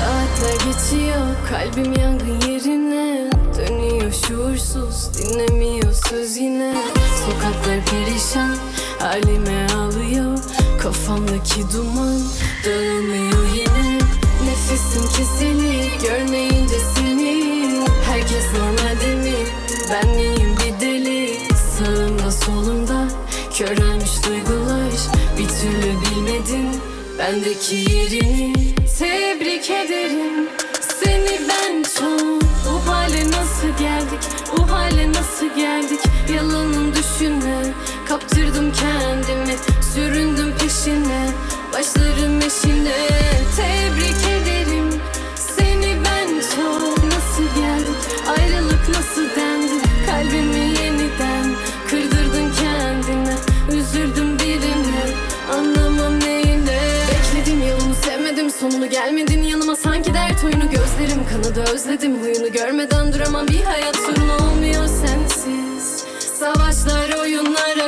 Saatler geçiyor, kalbim yangın yerine dönüyor şuursuz, dinlemiyor söz yine. Sokaklar perişan, halime alıyor. Kafamdaki duman dağılmıyor yine. Nefesim kesilir görmeyince seni. Herkes normalde mi? Ben miyim bir deli? Sağımda solumda körelmiş duygular. Bir türlü bilmedim bendeki yerini. Tebrik ederim seni ben çok. Bu hale nasıl geldik? Bu hale nasıl geldik? Yalanım düşünme. Kaptırdım kendimi, süründüm peşine. Başlarım eşine. Tebrik ederim seni ben çok. Nasıl geldik? Ayrılık nasıl dendi? Kalbimi yeniden kırdırdın kendine. Üzüldüm birine, anlamam neyine. Bekledim yolunu, sevmedim sonunu. Gelmedin yanıma sanki dert oyunu. Gözlerim kanadı, özledim huyunu. Görmeden duramam, bir hayat sorunu olmuyor sensiz. Savaşlar oyunlara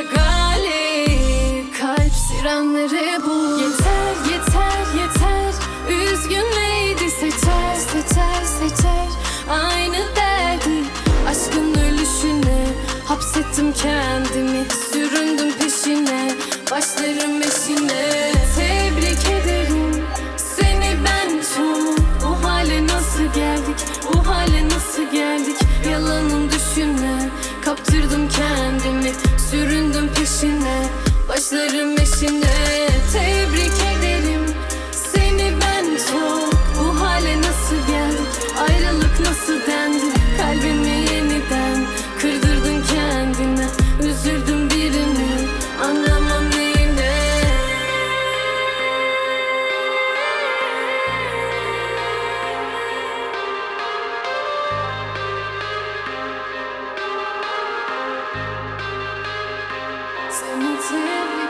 galip. Kalp sirenleri bul. Yeter yeter yeter. Üzgün neydi seçer seçer seçer. Aynı derdi aşkın ölüşüne. Hapsettim kendimi, süründüm peşine. Başlarım eşine. Tebrik ederim seni ben çok. Bu hale nasıl geldik? Bu hale nasıl geldik? Yalanım düşünme. Kaptırdım kendimi, süründüm peşine. Başlarım eşine. Tebrik ederim seni ben çok. Bu hale nasıl geldik? Ayrılık nasıl dendi? Kalbimi yeniden kırdırdın kendine. Üzüldüm birini, anlamam neyine. Seni tebrik